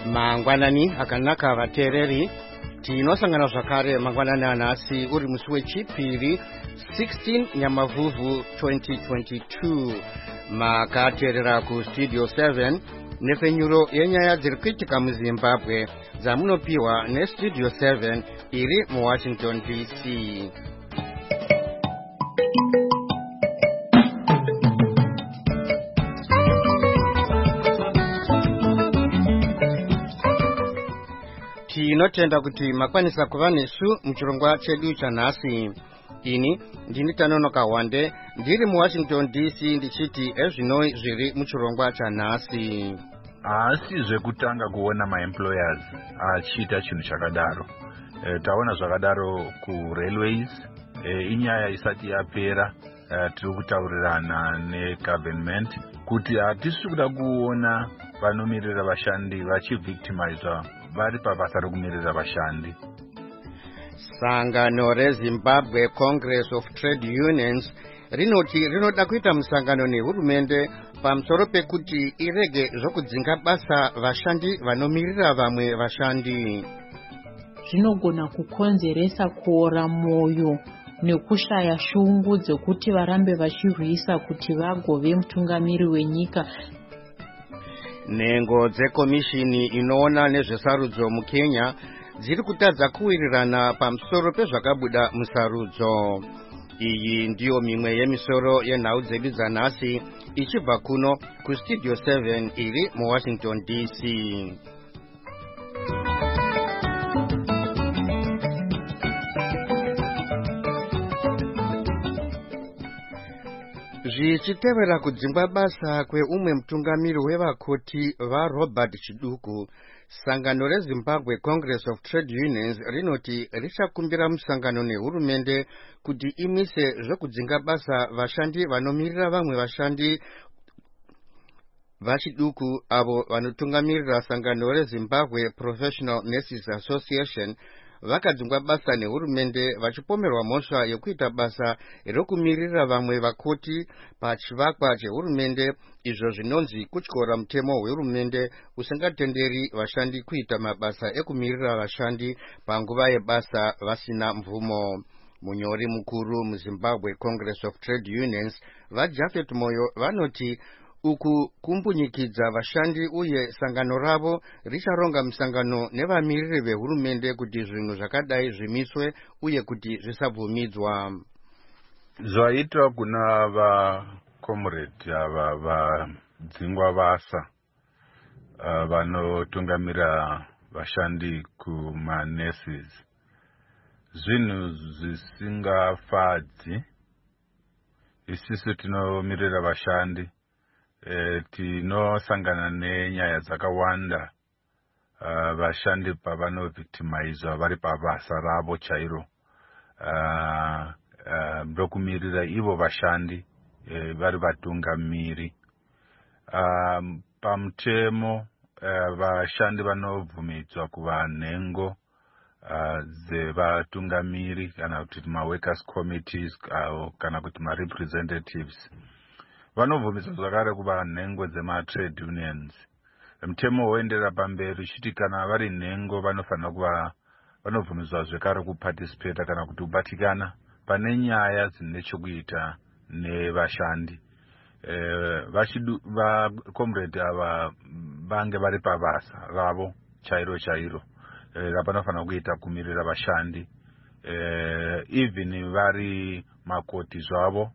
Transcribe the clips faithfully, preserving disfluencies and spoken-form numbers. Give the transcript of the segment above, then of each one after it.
mangwanani akanaka vateereri, tinosangana zvakare mangwanani anhasi uri musi wechipiri sixteen Nyamavhuvhu twenty twenty-two. Makateerera kustudio seven nefenyuro yenyaya dziri kuitika muZimbabwe dzamunopiwa nestudio seven iri muWashington D C. Tinotenda kuti makwanisa kuva nesu muchirongwa chedu chanhasi. Ini ndini Tanonoka Wande ndiri muWashington D C ndichiti ezvino zviri muchirongwa chanhasi. Asi zvekutanga kuona maemployers achiita chinhu chakadaro. E, taona zvakadaro kurailways. E, inyaya isati yapera. E, tiri kutaurirana negovernment kuti hatisi kuda kuona vanomirira vashandi vachivictimizwa vari pabasa rokumirira vashandi. Sangano reZimbabwe Congress of Trade Unions rinoti rinoda kuita musangano nehurumende pamusoro pekuti irege zvokudzinga basa vashandi vanomirira vamwe vashandi. Zvinogona kukonzeresa kuora moyo nekushaya shungu dzekuti varambe vachirwisa kuti vagove mutungamiri wenyika. Nhengo dzekomishini inoona nezvesarudzo muKenya dziri kutadza kuwirirana pamusoro pezvakabuda musarudzo. Iyi ndiyo mimwe yemisoro yenhau dzedu dzanhasi ichibva kuno kustudio seven iri muWashington D C. Zvichitevera kudzingwa basa kweumwe mutungamiri wevakoti vaRobert Chiduku, sangano reZimbabwe Congress of Trade Unions rinoti richakumbira musangano nehurumende kuti imise zvokudzinga basa vashandi vanomirira vamwe vashandi vachiduku avo vanotungamirira sangano reZimbabwe Professional Nurses Association vakadzingwa basa nehurumende vachipomerwa mhosva yekuita basa rokumirira vamwe vakoti pachivakwa chehurumende, izvo zvinonzi kutyora mutemo wehurumende usingatenderi vashandi kuita mabasa ekumirira vashandi panguva yebasa vasina mvumo. Munyori mukuru muZimbabwe Congress of Trade Unions vaJafet Moyo vanoti uku kumbunyikidza vashandi uye sangano ravo richaronga musangano nevamiriri vehurumende kuti zvinhu zvakadai zvimiswe uye kuti zvisabvumidzwa. Zvaitwa kuna vacomrade ava vadzingwa basa uh, vanotungamira vashandi kumanurses zvinhu zvisingafadzi. Isusu tinomirira vashandi. E, tinosangana nenyaya dzakawanda uh, vashandi pavanovictimizwa vari pabasa ravo chairo uh, uh, rokumirira ivo vashandi uh, vari vatungamiri. Uh, pamutemo uh, vashandi vanovhumidzwa kuva nhengo uh, dzevatungamiri kana kuti maworkers committees uh, kana kuti marepresentatives. Vanovhumidzwa zvakare kuva nhengo dzematrade unions. Mutemo woendera pamberi chiti kana vari nhengo vanofanira kuva vanovhumidzwa zvakare kuparticipate kana kuti kubatikana pane nyaya dzine chokuita nevashandi. Eh, vachidu vacomrade ava vange vari pabasa ravo chairo chairo. Eh, vanofanira kuita kumirira vashandi. Eh, even vari makoti zvavo.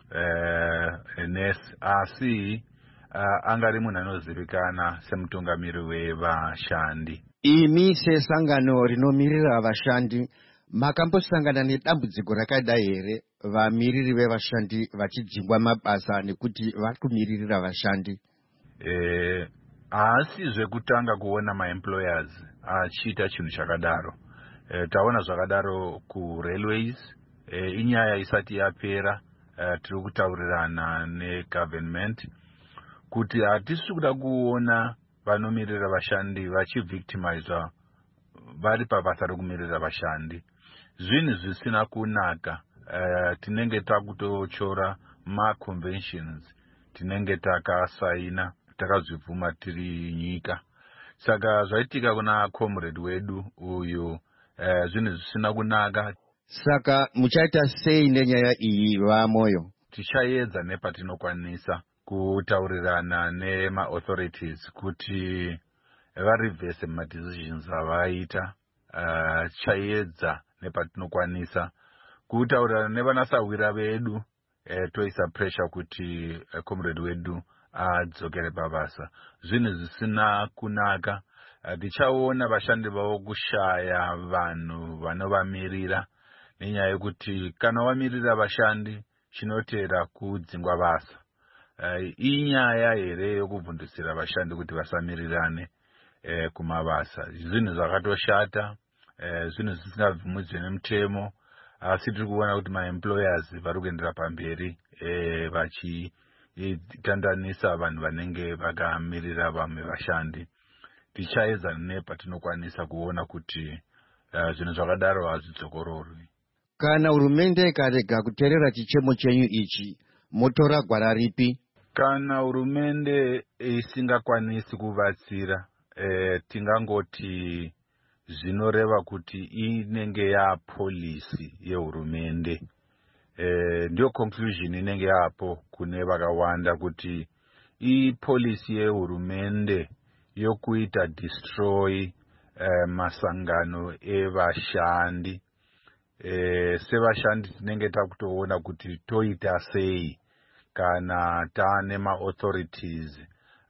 Uh, nes asi uh, angari munhu anozivikana semutungamiri wevashandi. Imi sesangano rinomirira vashandi makambosangana nedambudziko rakadai here vamiriri vevashandi vachidzingwa mabasa nekuti vari kumiririra vashandi? Eh, asi zvekutanga kuona maemployers achiita chinhu chakadaro. Eh, taona zvakadaro kurailways. Eh, inyaya isati yapera. Uh, tiri kutaurirana negovernment kuti hatisi kuda kuona vanomirira vashandi vachivictimizwa vari pabasa rokumirira vashandi. Zvinhu zvisina kunaka. Uh, tinenge takutochora maconventions tinenge takasaina takazvibvuma tiri nyika. Saka zvaitika kuna comrade wedu uyu eh, zvinhu zvisina kunaka. Saka muchaita sei nenyaya iyi vamoyo? Tichaedza nepatinokwanisa kutaurirana nema-authorities kuti varivhese madecisions avaita. Uh, tichaedza nepatinokwanisa kutaurirana nevanasawira vedu eh, toisa pressure kuti uh, comrade wedu adzokere uh, pabasa. Zvinhu zvisina kunaka. Tichaona uh, vashandi vavo kushaya vanhu vanovamirira, nenyaya yekuti kana wamirira vashandi chinotera kudzingwa basa. Uh, inyaya here yokubvundusira vashandi kuti vasamirirane eh, kumabasa. Zvinhu zvakatoshata, eh, zvinhu zvisingabvumidzwe nemutemo, asi tiri kuona kuti maemployers vari kuendera pamberi eh, vachitandanisa vanhu vanenge vakamirira vamwe vashandi. Tichaedza nepatinokwanisa kuona kuti uh, zvinhu zvakadaro hazvidzokororwi. Kana hurumende ikarega kuteerera chichemo chenyu ichi, motora gwara ripi? Kana hurumende isingakwanisi kuvatsira, eh, tingangoti zvinoreva kuti inenge yapolisi yehurumende. Eh, ndio conclusion inenge yapo kune vakawanda kuti ipolisi yehurumende yokuita destroy eh, masangano evashandi. Eh, sevashandi tinenge takutoona kuti toita sei kana taane ma-authorities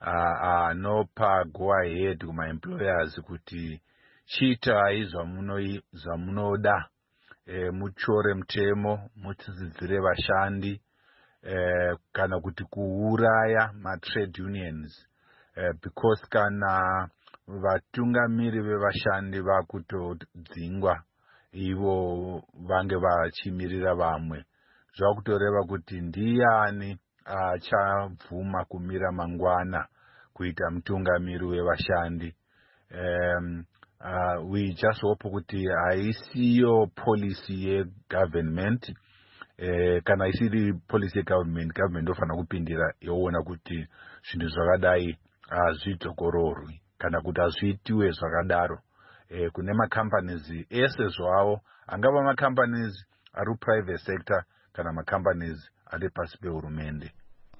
anopa go ahead kuma-employers kuti chiitai zvamunoda, e, muchore mutemo, mutsidzidzire vashandi, e, kana kuti kuuraya ma-trade unions, e, because kana vatungamiri vevashandi vakutodzingwa ivo vange vachimirira vamwe, zvakutoreva kuti ndiani achabvuma kumira mangwana kuita mutungamiri wevashandi. Um, uh, we just hope kuti haisiyo policy yegovernment, eh, kana isiri policy yegovernment, government ofana kupindira yoona kuti zvinhu zvakadai hazvidzokororwi kana kuti hazviitiwe zvakadaro. Eh, kune macompanies ese zvawo, angava macompanies ari private sector kana macompanies ari pasi pehurumende.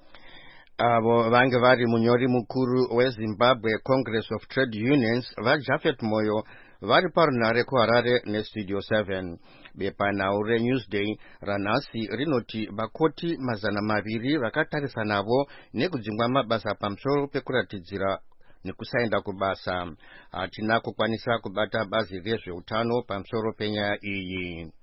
Avo vange vari munyori mukuru weZimbabwe Congress of Trade Unions vaJafet Moyo vari parunhare kuHarare neStudio seven. Bepanhau reNewsday ranhasi rinoti vakoti mazana maviri vakatarisa navo nekudzingwa mabasa pamusoro pekuratidzira nekusaenda kubasa. Hatina kukwanisa kubata bazi rezveutano pamusoro penyaya iyi.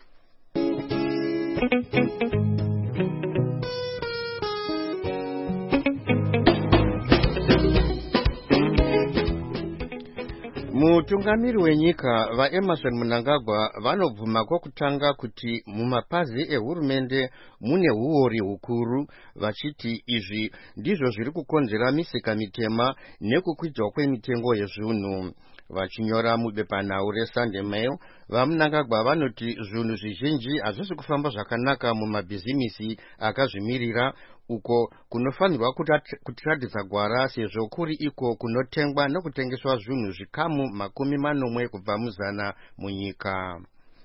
Mutungamiri wenyika vaEmerson Mnangagwa vanobvuma kwokutanga kuti mumapazi ehurumende mune huori hukuru, vachiti izvi ndizvo zviri kukonzera misika mitema nekukwidzwa kwemitengo yezvinhu. Vachinyora mubepanhau reSunday Mail, vaMnangagwa vanoti zvinhu zvizhinji hazvisi kufamba zvakanaka mumabhizimisi akazvimirira, uko kunofanirwa kutiratidza gwara sezvo kuri iko kunotengwa nokutengeswa zvinhu zvikamu makumi manomwe kubva muzana munyika.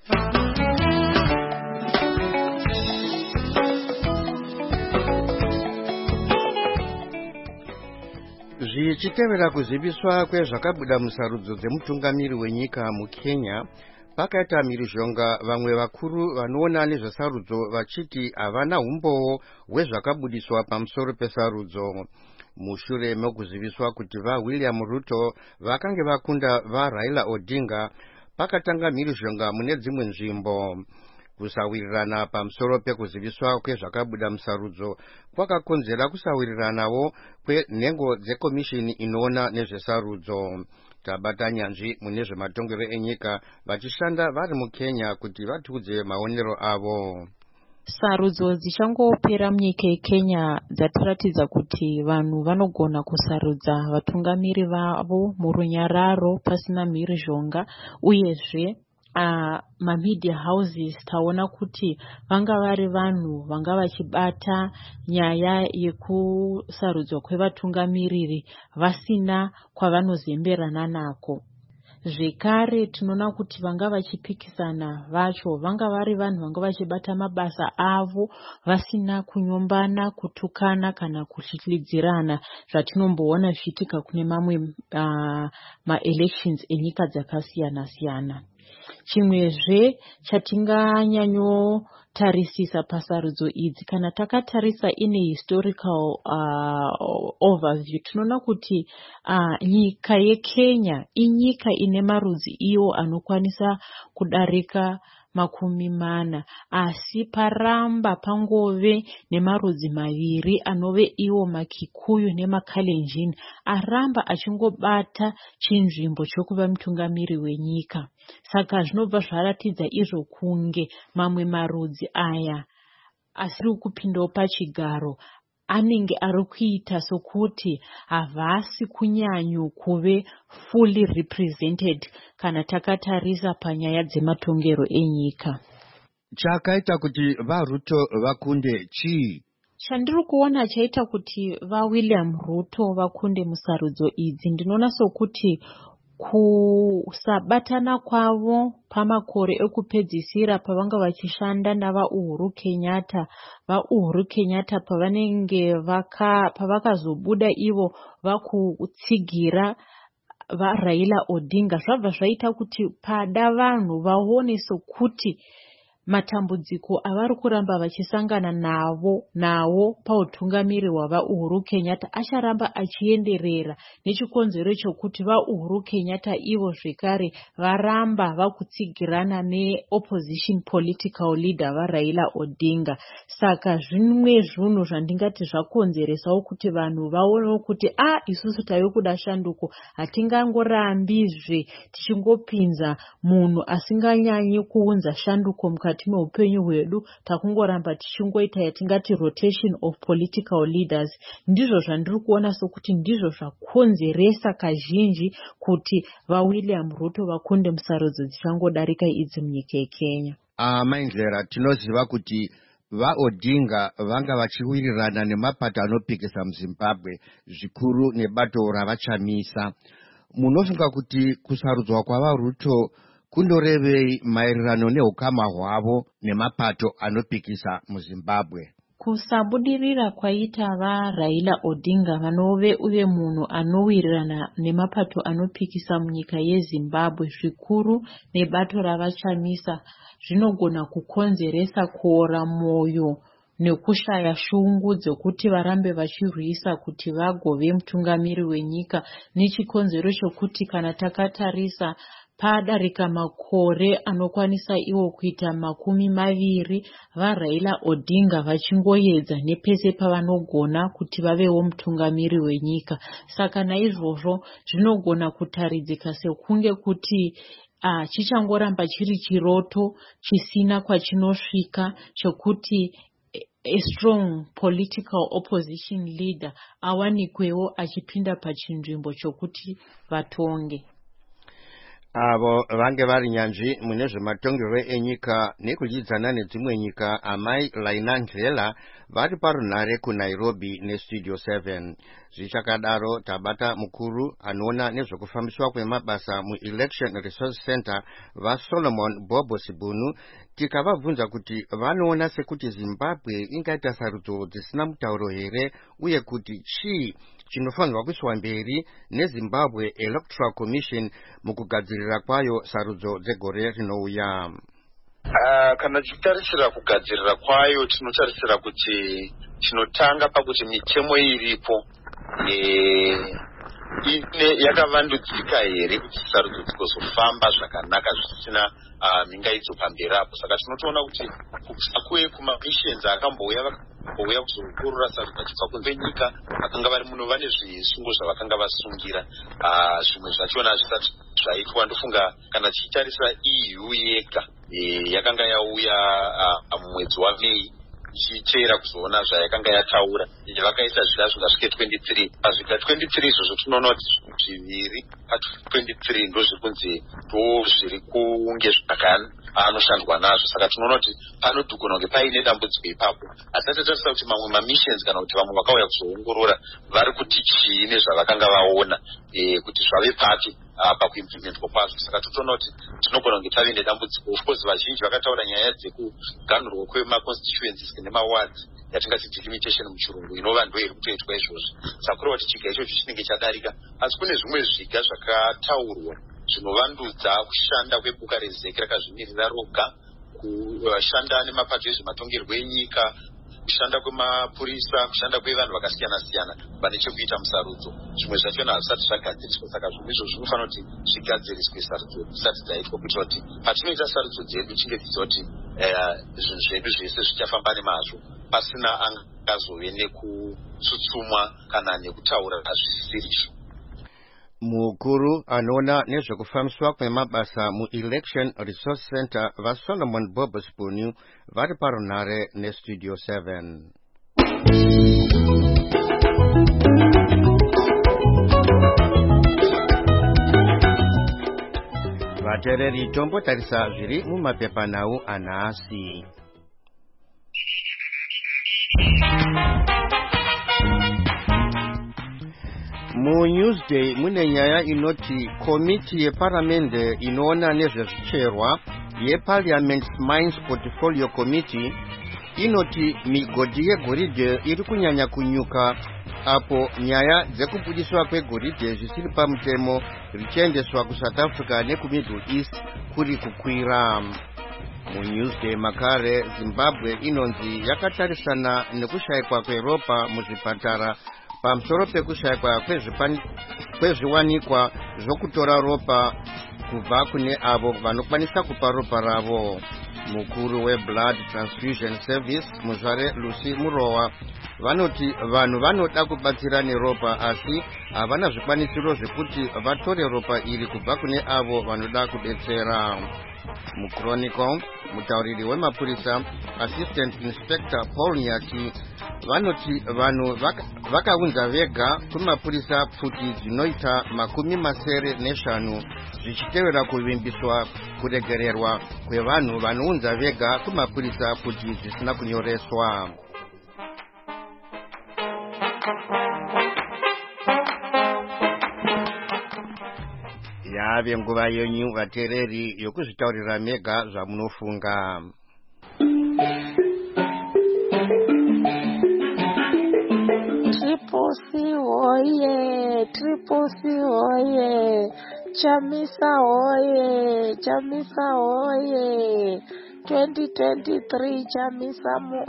Zvichitevera kuziviswa kwezvakabuda musarudzo dzemutungamiri wenyika muKenya, pakaita mhirizhonga vamwe vakuru vanoona nezvesarudzo vachiti havana umbowo hwezvakabudiswa pamusoro pesarudzo. Mushure mekuziviswa kuti vaWilliam Ruto vakange vakunda vaRaila Odinga, pakatanga mhirizhonga mune dzimwe nzvimbo. Kusawirirana pamusoro pekuziviswa kwezvakabuda musarudzo kwakakonzera kusawiriranawo kwenhengo dzekomishini inoona nezvesarudzo. Tabata nyanzvi mune zvematongero enyika vachishanda vari muKenya kuti vatiudze maonero avo. Sarudzo dzichangopera munyika yeKenya dzatiratidza kuti vanhu vanogona kusarudza vatungamiri vavo murunyararo pasina mhirizhonga, uyezve uh, mamedia houses taona kuti vanga vari vanhu vanga vachibata nyaya yekusarudzwa kwevatungamiriri vasina kwavanozemberana nako. Zvekare tinoona kuti vanga vachipikisana vacho vanga vari vanhu vanga vachibata mabasa avo vasina kunyombana, kutukana kana kuhlidzirana zvatinomboona zvichiitika kune mamwe uh, ma-elections enyika dzakasiyana siyana. Chimwezve chatinganyanyotarisisa pasarudzo idzi kana takatarisa ine historical uh, overview tinoona kuti uh, nyika yeKenya inyika ine marudzi iwo anokwanisa kudarika makumi mana, asi paramba pangove nemarudzi maviri anove iwo maKikuyu nemaKalenjin aramba achingobata chinzvimbo chokuva mutungamiri wenyika. Saka zvinobva zvaratidza izvo kunge mamwe marudzi aya asiri kupindawo pachigaro anenge ari kuita sokuti havasi kunyanyo kuve fully represented kana takatarisa panyaya dzematongero enyika. Chakaita kuti vaRuto vakunde chii? Chandiri kuona chaita kuti vaWilliam Ruto vakunde musarudzo idzi ndinoona sokuti kusabatana kwavo pamakore ekupedzisira pavanga vachishanda navaUhuru Kenyatta, vaUhuru Kenyatta pavanenge vaka pavakazobuda ivo vakutsigira vaRaila Odinga zvabva zvaita kuti pada vanhu vaone sokuti matambudziko avari kuramba vachisangana navo nawo pautungamiri hwavaUhuru Kenyatta acharamba achienderera nechikonzero chokuti vaUhuru Kenyatta ivo zvekare varamba vakutsigirana neopposition political leader vaRaila Odinga. Saka zvimwe zvinhu zvandingati zvakonzeresawo kuti vanhu vaonewo kuti a isusu tave kuda shanduko, hatingangorambizve tichingopinza munhu asinganyanyi kuunza shanduko mukati meupenyu hwedu, takungoramba tichingoita yatingati rotation of political leaders. Ndizvo zvandiri kuona sokuti ndizvo zvakonzeresa kazhinji kuti vaWilliam Ruto vakunde musarudzo dzichangodarika idzi munyika yeKenya. Ah, Mainzera, tinoziva kuti vaOdinga vanga vachiwirirana nemapato anopikisa muZimbabwe zvikuru nebato ravachamisa. Munofunga kuti kusarudzwa kwavaRuto kundorevei maererano neukama hwavo nemapato anopikisa muZimbabwe? Kusabudirira kwaita vaRaila Odinga vanove uye munhu anowirirana nemapato anopikisa munyika yeZimbabwe zvikuru nebato ravachamisa zvinogona kukonzeresa kuora moyo nekushaya shungu dzokuti varambe vachirwisa kuti vagove mutungamiri wenyika, nechikonzero chokuti kana takatarisa padarika makore anokwanisa iwo kuita makumi maviri vaRaila Odinga vachingoedza nepese pavanogona kuti vavewo mutungamiri wenyika. Saka naizvozvo zvinogona kutaridzika sekunge kuti ah, chichangoramba chiri chiroto chisina kwachinosvika chokuti a strong political opposition leader awanikwewo achipinda pachinzvimbo chokuti vatonge. Avo vange vari nyanzvi mune zvematongero enyika nekudyidzana nedzimwe nyika amai Lainandlela vari parunhare kuNairobi nestudio seven. Zvichakadaro tabata mukuru anoona nezvekufambiswa kwemabasa muElection Resource Center vaSolomon Bobo Sibunu tikavabvunza kuti vanoona sekuti Zimbabwe ingaita sarudzo dzisina mutauro here uye kuti chii chinofanirwa kuiswa mberi neZimbabwe Electoral Commission mukugadzirira kwayo sarudzo dzegore rinouya. Uh, kana tichitarisira kugadzirira kwayo tinotarisira kuti tinotanga pakuti mitemo iripo e, ine yakavandudzika here kuti sarudzo dzigozofamba zvakanaka zvisina uh, mingaidzo pamberi apo. Saka tinotoona kuti kuve kumamissions akambouya vakambouya kuzokurura sarudzo dzibva kunze nyika vakanga vari muno vane zvisungo zvavakanga vasungira. Uh, zvimwe zvachona zvisati zvaitwa ndofunga kana tichitarisira E U yega e, yakanga yauya uh, mumwedzi waMei tichiteera kuzoona zvayakanga yataura. Vakaisa zviga zvikasvike twenty-three. Pazviga twenty-three izvozvo tinoona kuti zviviri pa-twenty-three ndo zviri kunzi ndo zviri kunge zvakanoshandwa nazvo. Saka tinoona kuti panogona kunge paine dambudziko ipapo. Asi tatarisa kuti mamwe mamissions kana kuti vamwe vakauya kuzoongorora vari kuti chii nezvavakanga vaona kuti zvave papi pakuimplementwa kwazvo. Saka totoona kuti tinogona kunge tave nedambudziko. Of course vazhinji vakataura nyaya dzekuganhurwa kwemaconstituencies nemawards yatingati delimitation muchirungu, inova ndo iri kutoitwa izvozvo. Saka kureva kuti chiga ichocho chinenge chadarika. Asi kune zvimwe zviga zvakataurwa zvinovandudza kushanda kweboka rezeki rakazvimirira roga, kushanda nemapato ezvematongerwo enyika, kushanda kwemapurisa, kushanda kwevanhu vakasiyana siyana pane chekuita musarudzo. Zvimwe zvachona hazvisati zvagadziriswa. Saka zvinhu izvo zvinofanira kuti zvigadziriswe sarudzo zvisati dzaitwa, kuitira kuti patinoita sarudzo dzedu tinge tichiziva kuti zvinhu zvedu zvese zvichafamba nemazvo pasina angazove nekutsutsumwa kana nekutaura zvisisirizvo. Mukuru anoona nezvekufambiswa kwemabasa mu-Election Resource Center vaSolomon Bobosbunu vari parunhare nestudio seven. Vateereri, tombotarisa zviri mumapepanhau anhasi. Mu Newsday mune nyaya inoti komiti yeparamende inoona nezvezvicherwa yeParliament Mines Portfolio Committee inoti migodhi yegoridhe iri kunyanya kunyuka apo nyaya dzekubudiswa kwegoridhe zvisiri pamutemo richiendeswa kuSouth Africa nekuMiddle East kuri kukwira. Mu Newsday makare Zimbabwe inonzi yakatarisana nekushayikwa kweropa muzvipatara pamusoro pekushayikwa kwezviwanikwa zvokutora ropa kubva kune avo vanokwanisa kupa ropa ravo. Mukuru weBlood Transfusion Service Muzvare Lucy Murowa vanoti vanhu vanoda kubatsira neropa asi havana zvikwanisiro zvekuti vatore ropa iri kubva kune avo vanoda kudetsera. Muchronicle mutauriri wemapurisa Assistant Inspector Paul Nyati vanoti vanhu vakaunza vega kumapurisa pfuti dzinoita makumi masere neshanu zvichitevera kuvimbiswa kuregererwa kwevanhu vanounza vega kumapurisa pfuti dzisina kunyoreswa. Yave nguva yenyu vateereri yokuzvitaurira mega zvamunofunga. Triple C hoye, Triple C hoye, Chamisa hoye, Chamisa hoye, twenty twenty-three Chamisa mu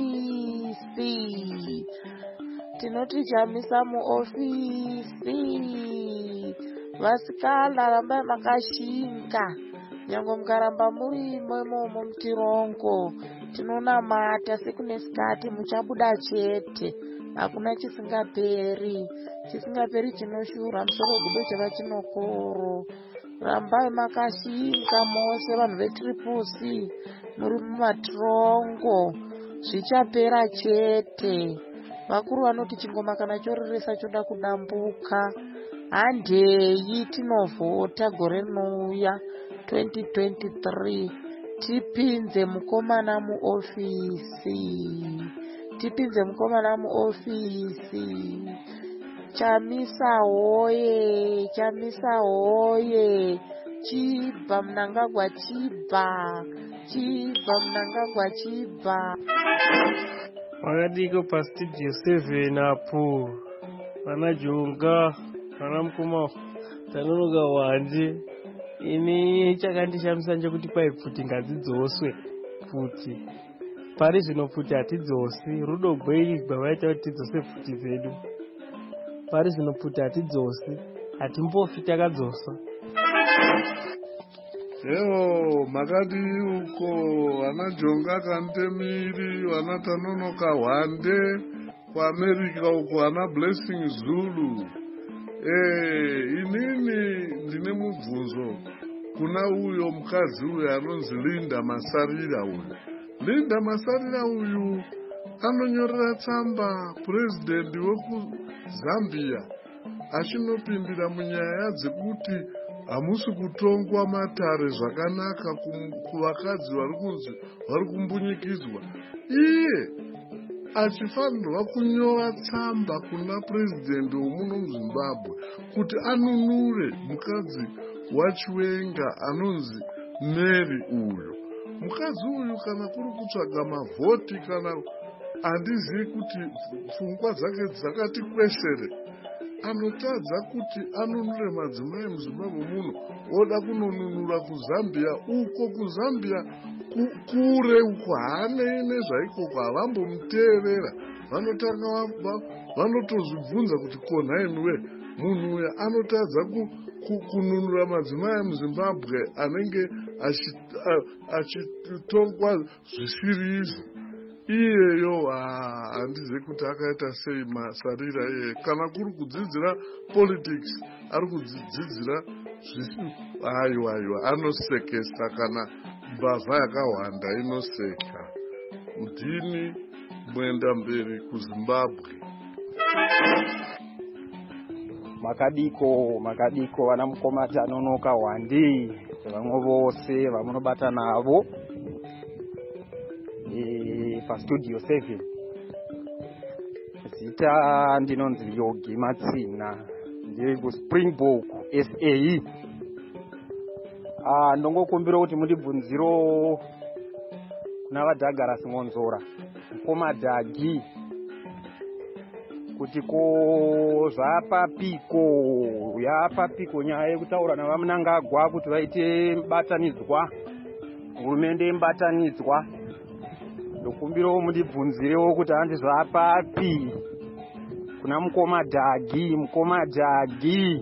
ofisi. Tinoti Chamisa mu ofisi. Vasikana ramba makashinga nyango mukaramba muri momo mutirongo tinonamata sekunesikati muchabuda chete hakuna chisingaperi chisingaperi chinoshura musoro gudo chava chinokoro rambai makashinga mose vanhu veTriple C muri mumatirongo zvichapera chete. Vakuru vanoti chingoma kana choreresa choda kudambuka handei tinovhota gore rinouya twenty twenty-three tipinze mukomana muofisi tipinze mukomana muofisi. Chamisa hoye, Chamisa hoye, Chibva Mnangagwa Chibva, Chibva Mnangagwa Chibva. Wakadiko pa studio seven apo vana Jonga vana Mukoma tanonoka wanje ini chakandishamisa nchekuti kwai pfuti ngadzidzoswe pfuti pari zvino pfuti hatidzosi rudo gwei gwavaita kuti tidzose pfuti dzedu pari zvino pfuti hatidzosi hatimbofi takadzosa. Ewo makati uko vana Jonga Kantemiri vana Tanonoka Hwande kuAmerika uko vana Blessing Zulu. Eh, inini ndine mubvunzo kuna uyo mukadzi uyo anonzi Linda Masarira uyo. Linda Masarira uyu anonyorera tsamba president wekuZambia achinopindira munyaya dzekuti hamusi kutongwa matare zvakanaka kuvakadzi vari kunzi vari kumbunyikidzwa. Iye achifanirwa kunyora tsamba kuna president womuno muZimbabwe kuti anunure mukadzi waChiwenga anonzi Mary uyu. Mukadzi uyu kana kuri kutsvaga mavhoti kana handizivi kuti pfungwa dzake dzakati kweshere, anotadza kuti anunure madzimai muZimbabwe muno, oda kunonunura kuZambia. Uko kuZambia kure uko haanei nezvaikoko, havambomuteerera. Vanotanga vanotozvibvunza kuti konhainuwe munhu uya anotadza kununura madzimai muZimbabwe anenge achitongwa zvisiri izvo. Iyeyo handizivi kuti akaita sei Masarira iye. Kana kuri kudzidzira politics ari kudzidzira zvisi, aiwa aiwa anosekesa, kana mbavha yakawanda inoseka. Mudhini muenda mberi kuZimbabwe. Makadiko makadiko vana mukomati anonoka wandi vamwe vose vamunobata navo e pastudio seven. Zita ndinonzi Yogi Matsina, ndiri kuSpringbok S A. Ah, ndongokumbira kuti mundibvunziro kuna vaDouglas Ngonzora mukomadhagi kuti ko zvapapiko yapapiko nyaya yekutaura navamunangagwa kuti vaite mubatanidzwa, hurumende mubatanidzwa. Ndokumbirawo mundibvunzirewo kuti handi zvapapi kuna mukomadhagi mukomadhagi.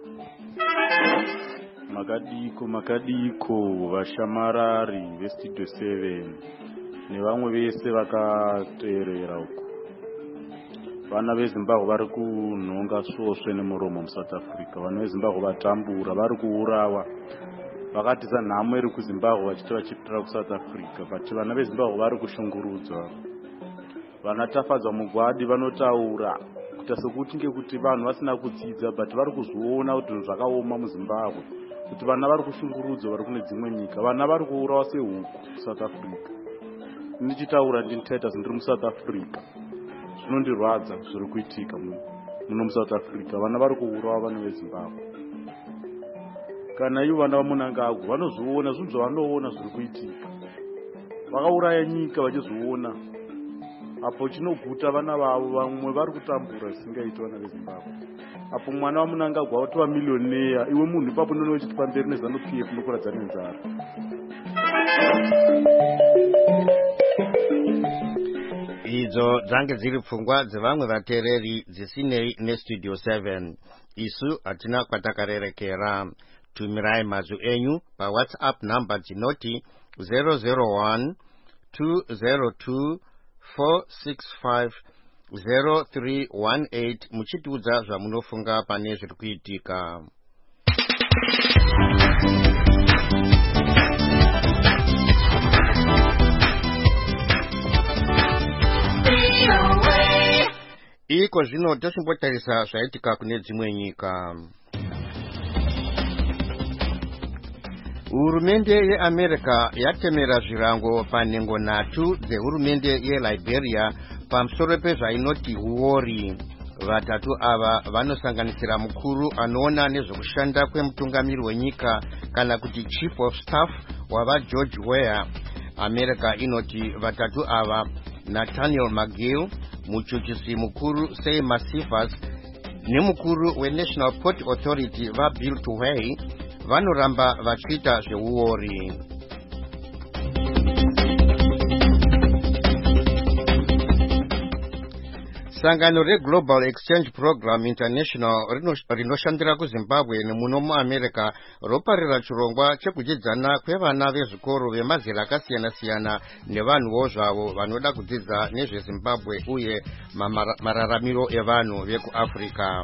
Makadiko makadiko vashamarari vestudio seven nevamwe vese vakateerera uko. Vana veZimbabwe vari kunhonga svosve nemuromo muSouth Africa. Vana veZimbabwe vatambura, vari kuurawa. Vakatiza nhamo iri kuZimbabwe vachiti vachipira kuSouth Africa, but vana veZimbabwe vari kushungurudzwa. Vana tafadzwa mugwadi vanotaura kuita sekuti ngekuti vanhu vasina kudzidza, but vari kuzviona kuti zvinhu zvakaoma muZimbabwe, kuti vana vari kushungurudzwa vari kune dzimwe nyika. Vana vari kuurawa sehuku kuSouth Africa. Ndichitaura ndini Titus ndiri muSouth Africa. Zvinondirwadza zviri kuitika muno muSouth Africa. Vana vari kuurawa vana veZimbabwe. Kana ivo vana vamunangagwa vanozviona zvinhu zvavanoona zviri kuitika. Vakauraya nyika vachizviona. Apo chinoguta vana vavo vamwe vari kutambura zvisingaiti vana veZimbabwe. Apo mwana wamunangagwa watova milioneya, iwe munhu ipapo ndono uchiti pamberi neZanu P F nokuradza nenzara. Idzo dzange dziri pfungwa dzevamwe vateereri dzisinei nestudio seven. Isu hatina kwatakarerekera. Tumirai mazwi enyu paWhatsApp number dzinoti zero zero one two zero two four six five zero three one eight muchitiudza zvamunofunga pane zviri kuitika. Iko zvino tosimbotarisa zvaitika kune dzimwe nyika. Hurumende yeAmerica yatemera zvirango panhengo nhatu dzehurumende yeLiberia pamusoro pezvainoti huori. Vatatu ava vanosanganisira mukuru anoona nezvekushanda kwemutungamiri wenyika kana kuti chief of staff wava George Weah. America inoti vatatu ava, Nathaniel McGill, muchuchisi mukuru Seymour Sifas nemukuru weNational Port Authority vaBill Tuhei, vanoramba vachiita zveuori. Sangano reGlobal Exchange Program International rinoshandira kuZimbabwe nemuno muAmerica roparira chirongwa chekudzidzana kwevana vezvikoro vemazera akasiyana-siyana nevanhuwo zvavo vanoda kudzidza nezveZimbabwe uye mararamiro evanhu vekuAfrica.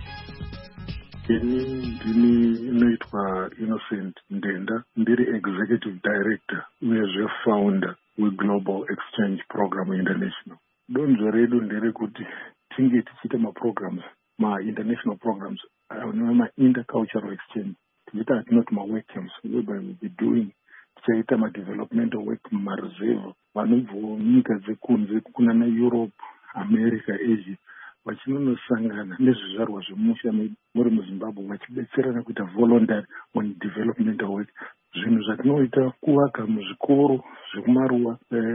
Ini ndini inoitwa Innocent Ndenda, ndiri executive director uyezve founder weGlobal tichaita hatinoti mawork camps whereby we'll be doing tichaita madevelopmental work mumareserve vanobvawo nyika dzekunze kunana Europe, America, Asia vachinonosangana nezvizvarwa zvemusha muri muZimbabwe vachibetserana kuita voluntary on developmental work. Zvinhu zvatinoita kuvaka muzvikoro zvekumaruwa,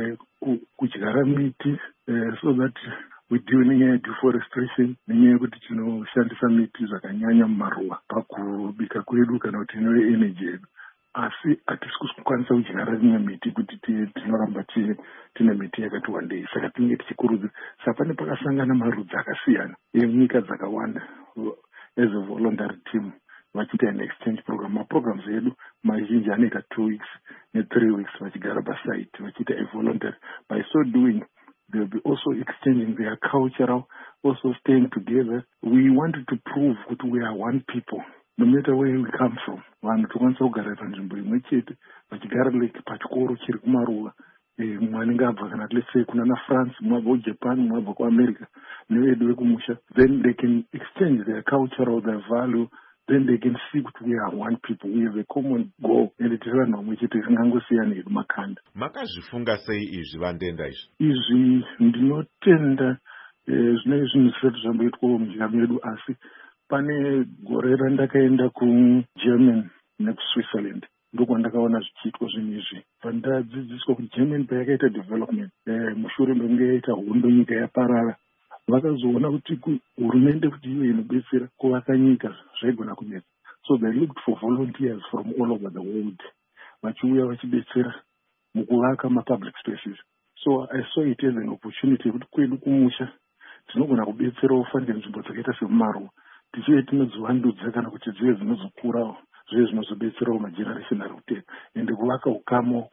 kudyara miti, so that we deal nenyaya yedeforestation nenyaya yekuti tinoshandisa miti zvakanyanya mumaruwa pakubika kwedu kana kuti inove energy yedu. Asi hatisi kukwanisa kudyara imwe miti kuti tinoramba tine miti yakati wandei. Saka tinenge tichikurudzira. Saka pane pakasangana marudzi akasiyana enyika dzakawanda as a voluntary team vachiita an exchange program. Maprograms edu mazhinji anoita two weeks ne three weeks vachigara pasite vachiita a voluntary. By so doing they will be also exchanging their cultural, also staying together. We wanted to prove that we are one people. No matter where we come from, vanhu tokwanisa kugara panzvimbo imwe chete vachigara like pachikoro chiri kumaruwa. Mumwe anenge abva kana let's say kunana France, mumwe abva kuJapan, mumwe abva kuAmerica, nevedu vekumusha. Then they can exchange their cultural, their value. Then they can see that we are one people. We have a common goal. And tiri vanhu vamwe chete tisingangosiyani hedu makanda. Makazvifunga sei izvi Vandenda izvi? Izvi ndinotenda zvinenge zvinhu zvisati zvamboitwawo munyika medu, asi pane gore randakaenda kuGerman nekuSwitzerland ndokwandakaona zvichiitwa zvinhu izvi. Pandadzidziswa kuti German payakaita development mushure mekunge yaita hondo nyika yaparara, vakazoona kuti hurumende kuti iwe inobetsera kuvaka nyika zvaigona kunetsa. So they looked for volunteers from all over the world vachiuya vachibetsera mukuvaka mapublic spaces. So I saw it as an opportunity kuti kwedu kumusha tinogona kubetsera ufande nzvimbo dzakaita semumaruwa tichive tinodzivandudza kana kuti dzive dzinozokurawo zvive zvinozobetserawo mageneration ari kutera ende kuvaka ukamo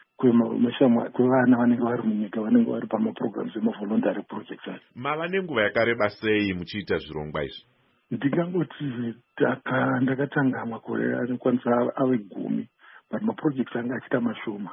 kwevana vanenge vari munyika vanenge vari pamaprograms emavoluntary projects aya. Mava nenguva yakareba sei muchiita zvirongwa izvi? Ndingangoti ndakatanga makore anokwanisa ave gumi, but maprojects anga achiita mashoma.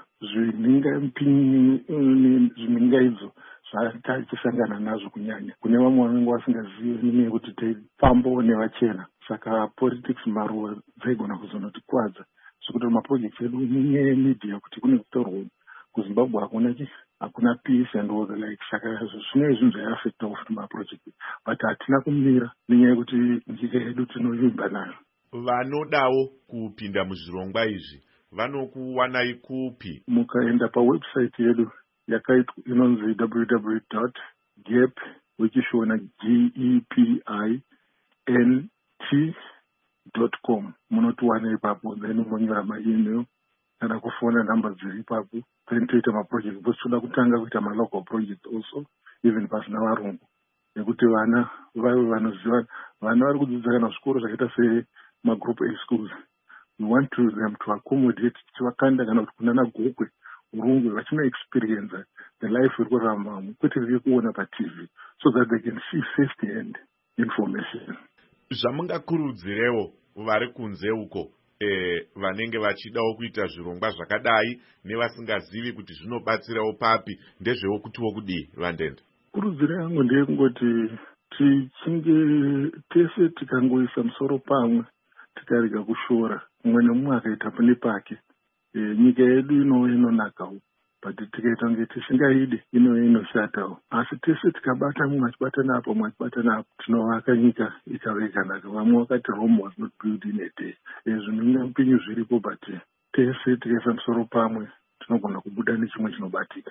Zvininga idzo zvatichisangana nazvo kunyanya kune vamwe vanenge vasingazivi nenyaya yekuti teifambawo nevachena, saka politics maruwa dzaigona kuzonotikwadza zvekuti maprojects edu nenyaya yemedia kuti kune kutorwa kuZimbabwe hakuna hakuna peace and all the like, saka zvine zvinhu zvaiafectawo futi maprojects, but hatina kumira nenyaya yekuti nyika yedu tinovimba nayo. Vanodawo kupinda muzvirongwa izvi vanokuwanai kupi? Mukaenda pawebsite yedu yakaitwa inonzi w w w dot gep wechishona g e p i n t dot com munotiwana ipapo, then monyora maemail kana kufona namba dziri ipapo, then toita maproject because toda kutanga kuita malocal project also even pasina varungu nekuti vana vave vanoziva, vana vari kudzidza kana zvikoro zvakaita semagroup A schools. We want to them to accommodate chivakanda kana kuti kunana gokwe urungu vachina experience the life wekurarama kwete viri kuona paTV so that they can see first hand information. Zvamungakurudzirewo vari kunze uko eh, vanenge vachidawo kuita zvirongwa zvakadai nevasingazivi kuti zvinobatsirawo papi, ndezvewo kutiwo kudii Vandenda? Kurudziro yangu ndeyekungoti tichinge tese tikangoisa musoro pamwe tikarega kushora umwe nemumwe akaita pane pake, e, nyika yedu ino inonakawo, but tikaita kunge tisingaidi ino inoshatawo. Asi tese tikabata mumwe achibatana apo mumwe achibatana apo tinovaka nyika ikave yakanaka. Vamwe vakati Rome was not built in a day. Zvinhu upenyu zviripo, but tese tikaisa musoro pamwe tinogona kubuda nechimwe chinobatika.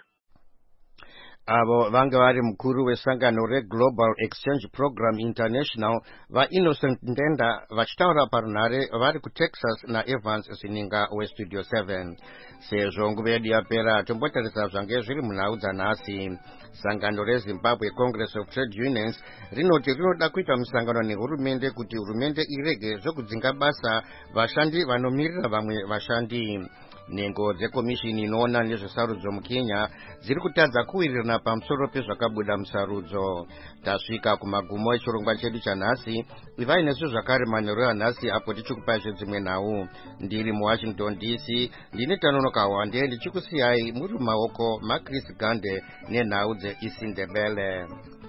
Avo vanga vari mukuru wesangano reGlobal Exchange Program International vaInnocent Ndenda vachitaura parunhare vari kuTexas naEvans Sininga weStudio seven. Sezvo nguva yedu yapera tombotarisa zvange zviri munhau dzanhasi. Sangano reZimbabwe Congress of Trade Unions rinoti rinoda kuita musangano nehurumende kuti hurumende irege zvokudzinga basa vashandi vanomirira vamwe vashandi. Nhengo dzekomishini inoona nezvesarudzo muKenya dziri kutadza kuwirirana pamusoro pezvakabuda musarudzo. Tasvika kumagumo echirongwa chedu chanhasi. Ivai nesu zvakare manheru anhasi apo tichikupai zvedzimwe nhau. Ndiri muWashington D C ndine Tanonoka Wande ndichikusiyai muri mumaoko maChris Gande nenhau dzeIsindebele.